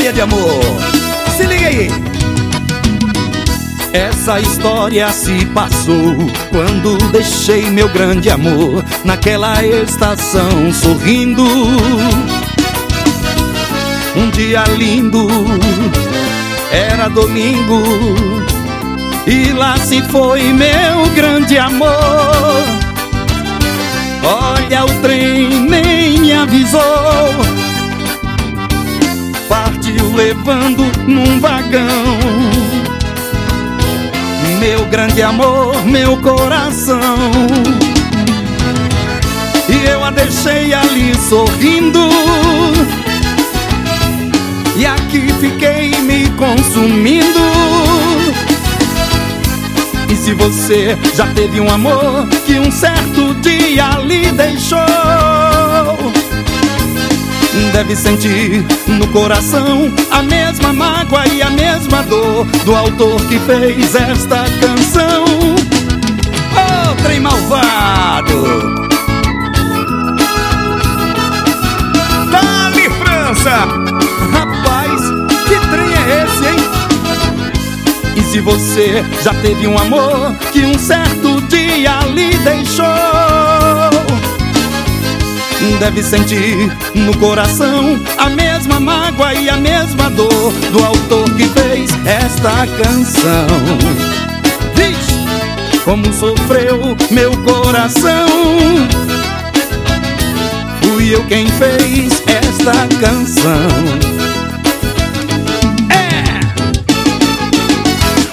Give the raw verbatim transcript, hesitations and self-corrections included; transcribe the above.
história de amor. Se liga aí. Essa história se passou quando deixei meu grande amor naquela estação sorrindo. Um dia lindo, era domingo, e lá se foi meu grande amor. Olha, o trem nem me avisou, partiu levando num vagão meu grande amor, meu coração. E eu a deixei ali sorrindo, e aqui fiquei me consumindo. E se você já teve um amor que um certo dia lhe deixou, deve sentir no coração a mesma mágoa e a mesma dor do autor que fez esta canção. Oh, trem malvado! Dali, França! Rapaz, que trem é esse, hein? E se você já teve um amor que um certo dia lhe deixou, deve sentir no coração a mesma mágoa e a mesma dor do autor que fez esta canção. Vixe, como sofreu meu coração, fui eu quem fez esta canção.